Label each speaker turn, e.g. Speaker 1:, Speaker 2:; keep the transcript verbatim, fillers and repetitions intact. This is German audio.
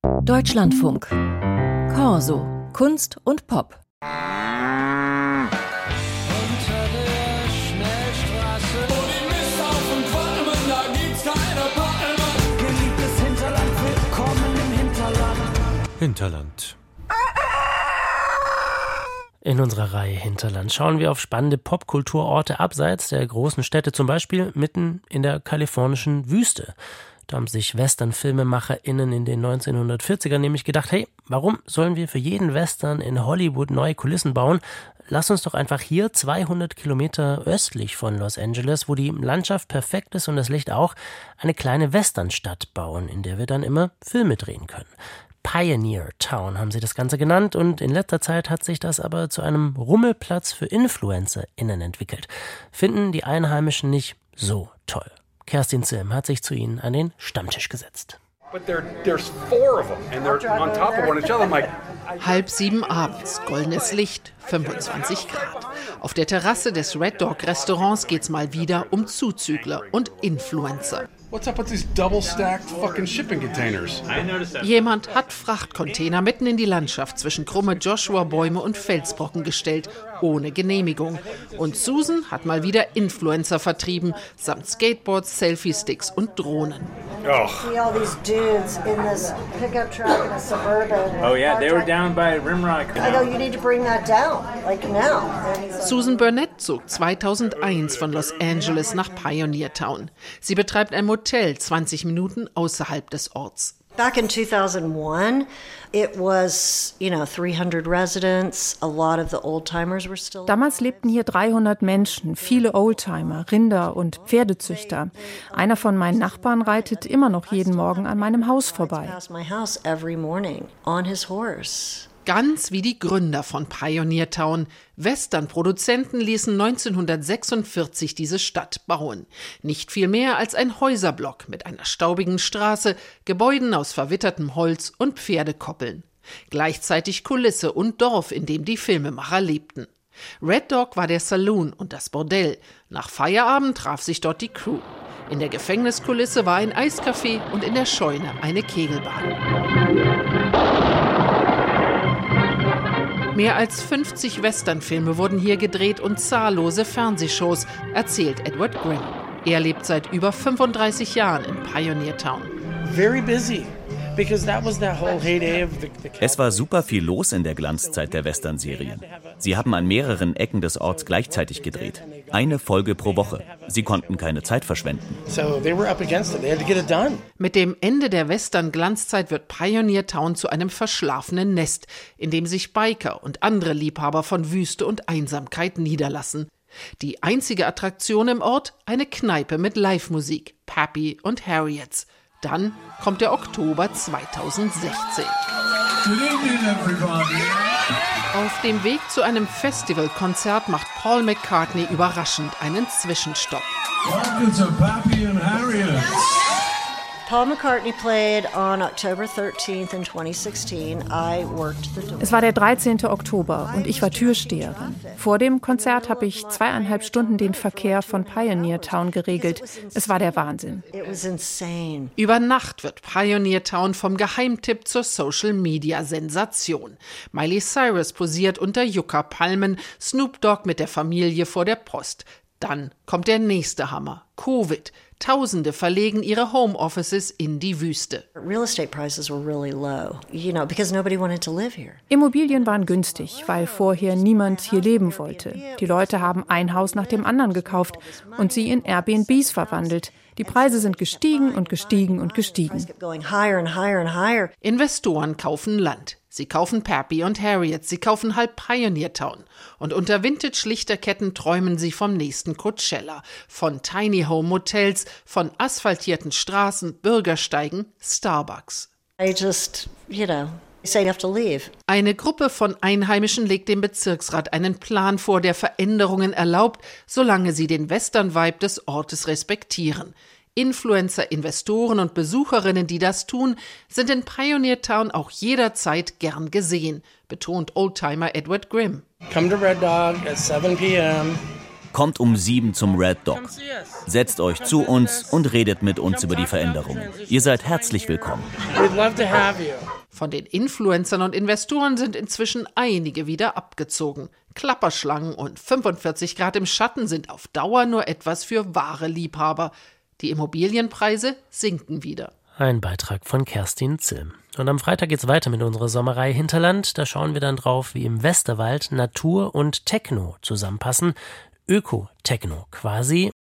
Speaker 1: Deutschlandfunk. Corso. Kunst und Pop.
Speaker 2: Hinterland. In unserer Reihe Hinterland schauen wir auf spannende Popkulturorte abseits der großen Städte, zum Beispiel mitten in der kalifornischen Wüste. Da haben sich Western-FilmemacherInnen in den neunzehnhundertvierzigern nämlich gedacht, hey, warum sollen wir für jeden Western in Hollywood neue Kulissen bauen? Lass uns doch einfach hier zweihundert Kilometer östlich von Los Angeles, wo die Landschaft perfekt ist und das Licht auch, eine kleine Westernstadt bauen, in der wir dann immer Filme drehen können. Pioneer Town haben sie das Ganze genannt und in letzter Zeit hat sich das aber zu einem Rummelplatz für InfluencerInnen entwickelt. Finden die Einheimischen nicht so toll. Kerstin Zilm hat sich zu ihnen an den Stammtisch gesetzt.
Speaker 3: Halb sieben abends, goldenes Licht, fünfundzwanzig Grad. Auf der Terrasse des Red Dog Restaurants geht's mal wieder um Zuzügler und Influencer.
Speaker 4: What's up with these double-stacked fucking shipping containers?
Speaker 3: Jemand hat Frachtcontainer mitten in die Landschaft zwischen krumme Joshua-Bäume und Felsbrocken gestellt, ohne Genehmigung. Und Susan hat mal wieder Influencer vertrieben, samt Skateboards, Selfie-Sticks und Drohnen.
Speaker 4: Oh.
Speaker 5: Oh yeah, they were down by Rimrock.
Speaker 6: I know you need to bring that down, like now.
Speaker 3: Susan Burnett zog zweitausendeins von Los Angeles nach Pioneer Town. Sie betreibt ein Motel zwanzig Minuten außerhalb des Orts.
Speaker 6: Back in two thousand one, it was, you know, three hundred residents. A lot of the old-timers were still.
Speaker 7: Damals lebten hier dreihundert Menschen, viele Oldtimer, Rinder und Pferdezüchter. Einer von meinen Nachbarn reitet immer noch jeden Morgen an meinem Haus vorbei.
Speaker 6: Past my house every morning on his horse.
Speaker 3: Ganz wie die Gründer von Pioneer Town. Western-Produzenten ließen neunzehnhundertsechsundvierzig diese Stadt bauen. Nicht viel mehr als ein Häuserblock mit einer staubigen Straße, Gebäuden aus verwittertem Holz und Pferdekoppeln. Gleichzeitig Kulisse und Dorf, in dem die Filmemacher lebten. Red Dog war der Saloon und das Bordell. Nach Feierabend traf sich dort die Crew. In der Gefängniskulisse war ein Eiscafé und in der Scheune eine Kegelbahn. Mehr als fünfzig Westernfilme wurden hier gedreht und zahllose Fernsehshows, erzählt Edward Grimm. Er lebt seit über fünfunddreißig Jahren in Pioneer Town.
Speaker 8: Very busy.
Speaker 9: Es war super viel los in der Glanzzeit der Western-Serien. Sie haben an mehreren Ecken des Orts gleichzeitig gedreht. Eine Folge pro Woche. Sie konnten keine Zeit verschwenden.
Speaker 3: Mit dem Ende der Western-Glanzzeit wird Pioneer Town zu einem verschlafenen Nest, in dem sich Biker und andere Liebhaber von Wüste und Einsamkeit niederlassen. Die einzige Attraktion im Ort, eine Kneipe mit Live-Musik, Pappy und Harriets. Dann kommt der Oktober zweitausendsechzehn. Auf dem Weg zu einem Festivalkonzert macht Paul McCartney überraschend einen Zwischenstopp.
Speaker 10: Welcome to Pappy and Harriet.
Speaker 6: Paul McCartney played on October thirteenth in twenty sixteen. I worked the door.
Speaker 7: Es war der dreizehnte Oktober und ich war Türsteherin. Vor dem Konzert habe ich zweieinhalb Stunden den Verkehr von Pioneer Town geregelt. Es war der Wahnsinn.
Speaker 6: It was insane.
Speaker 3: Über Nacht wird Pioneer Town vom Geheimtipp zur Social-Media-Sensation. Miley Cyrus posiert unter Yucca-Palmen, Snoop Dogg mit der Familie vor der Post. Dann kommt der nächste Hammer, Covid. Tausende verlegen ihre Homeoffices in die Wüste.
Speaker 6: Real estate prices were really low, you know, because nobody wanted to live here.
Speaker 7: Immobilien waren günstig, weil vorher niemand hier leben wollte. Die Leute haben ein Haus nach dem anderen gekauft und sie in Airbnbs verwandelt. Die Preise sind gestiegen und gestiegen und gestiegen.
Speaker 3: Investoren kaufen Land. Sie kaufen Pappy und Harriet, sie kaufen halb Pioneer Town. Und unter Vintage-Lichterketten träumen sie vom nächsten Coachella, von Tiny Home Motels, von asphaltierten Straßen, Bürgersteigen, Starbucks.
Speaker 6: I just, you know, say you have to leave.
Speaker 3: Eine Gruppe von Einheimischen legt dem Bezirksrat einen Plan vor, der Veränderungen erlaubt, solange sie den Western-Vibe des Ortes respektieren. Influencer, Investoren und Besucherinnen, die das tun, sind in Pioneer Town auch jederzeit gern gesehen, betont Oldtimer Edward Grimm.
Speaker 8: Come to Red Dog at seven p.m.
Speaker 9: Kommt um sieben zum Red Dog. Setzt euch zu uns und redet mit uns über die Veränderungen. Ihr seid herzlich willkommen.
Speaker 3: Von den Influencern und Investoren sind inzwischen einige wieder abgezogen. Klapperschlangen und fünfundvierzig Grad im Schatten sind auf Dauer nur etwas für wahre Liebhaber. Die Immobilienpreise sinken wieder.
Speaker 2: Ein Beitrag von Kerstin Zilm. Und am Freitag geht's weiter mit unserer Sommerreihe Hinterland. Da schauen wir dann drauf, wie im Westerwald Natur und Techno zusammenpassen. Öko-Techno quasi.